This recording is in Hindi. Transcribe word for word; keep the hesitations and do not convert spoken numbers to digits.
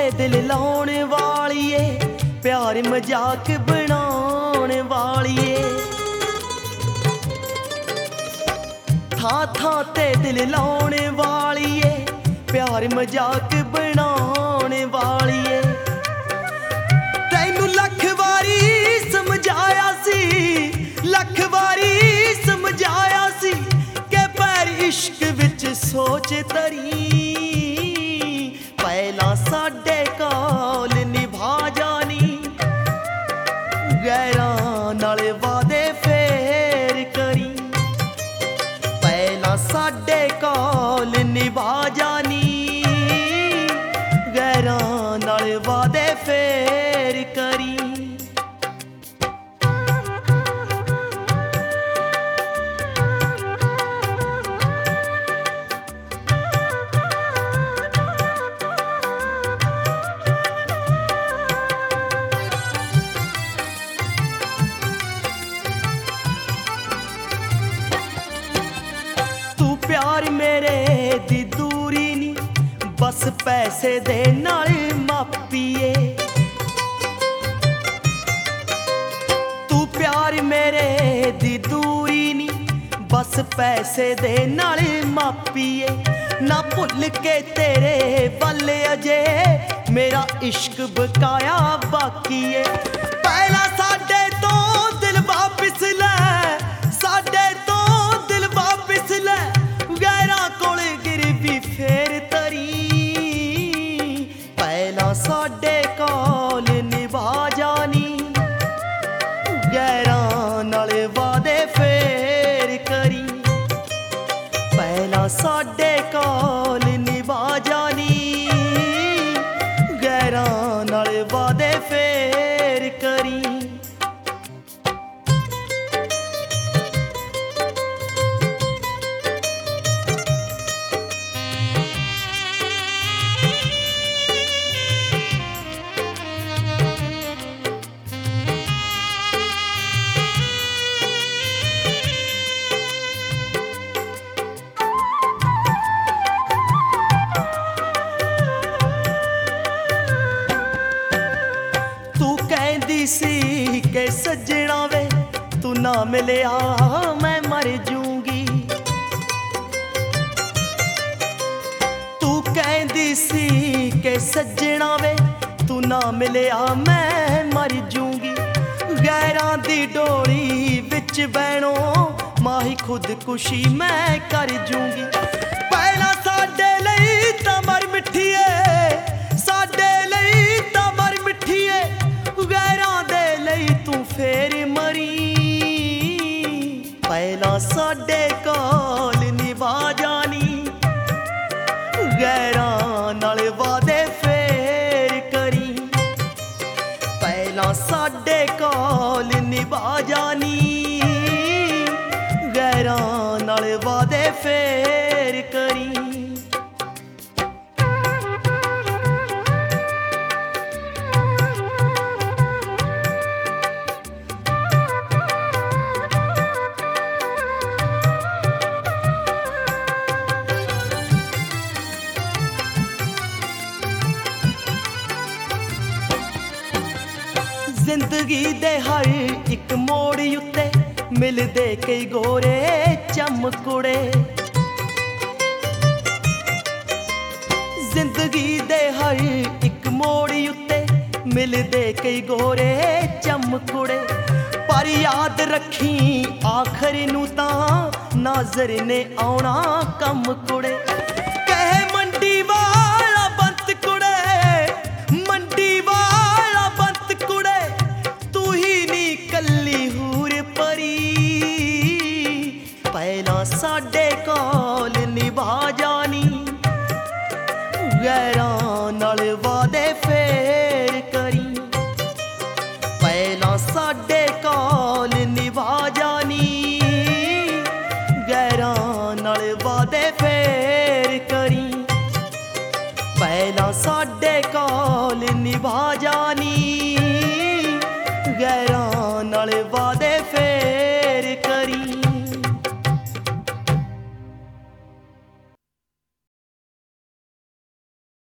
दिल लाउण वालिए, प्यार मजाक बनाउण वालिए। थां थां ते दिल लाउण वालिए, प्यार मजाक बनाउण वालिए। तैनू लख वारी समझाया सी, लख वारी समझाया सी के पैर इश्क विच सोच तरी। पहला साडे कोल निभा जानी, गैरां नाल वादे फेर करी। पहला साडे कोल निभा जानी, गैरां नाल वादे फेर करी। प्यार मेरे दी दूरी नी, बस पैसे दे नाल मापीए। तू प्यार मेरे दी दूरी नी, बस पैसे दे नाल मापीए। ना भुल के तेरे वल अजे मेरा इश्क बकाया बाकी है। पहला साडे तो दिल वापिस लै, साडे तो दिल वापिस लै, गैरां कोल गिरवी फेर तरी। पहला साडे कोल निभा जानी, गैरां नाल वादे फेर करी। पहला साडे कोल निभा जानी, गैरां नाल वादे फेर करी। सी के सजना वे तू ना मिलिया मैं मर जूंगी। तू कहदी सी के सजना वे तू ना मिलिया मैं मर जूंगी। गैरां दी डोली विच बहनो माही खुदकुशी मैं कर जूंगी। पहला साडे लई तां मर मिठीए, साडे लई तां मर मिठीए, गैरां दे लई तू फेर मरी। पहला साडे कोल निभा जानी, गैरां नाल वादे फेर करी। पहला साडे कोल निभा जानी, गैरां नाल वादे फेर करी। जिंदगी दे हर एक मोड़ उत्ते मिलदे कई गोरे चमकुड़े। जिंदगी दे हर एक मोड़ उत्ते मिलदे कई गोरे चमकुड़े। पर याद रखी आखिर नूं तां नाज़र ने आउणा कम कुड़े। कहे मंडी वाला बंत कुड़े, मंडी वाला बंत कुड़े, तू ही नी कल्ली हूर परी। पहला साडे कोल निभा जानी, गैरां नाल वादे फेर करी। पहला साडे कोल निभा जानी, गैरां नाल वादे फेर करी। पहला साडे कोल निभा जानी, गैरां नाल वादे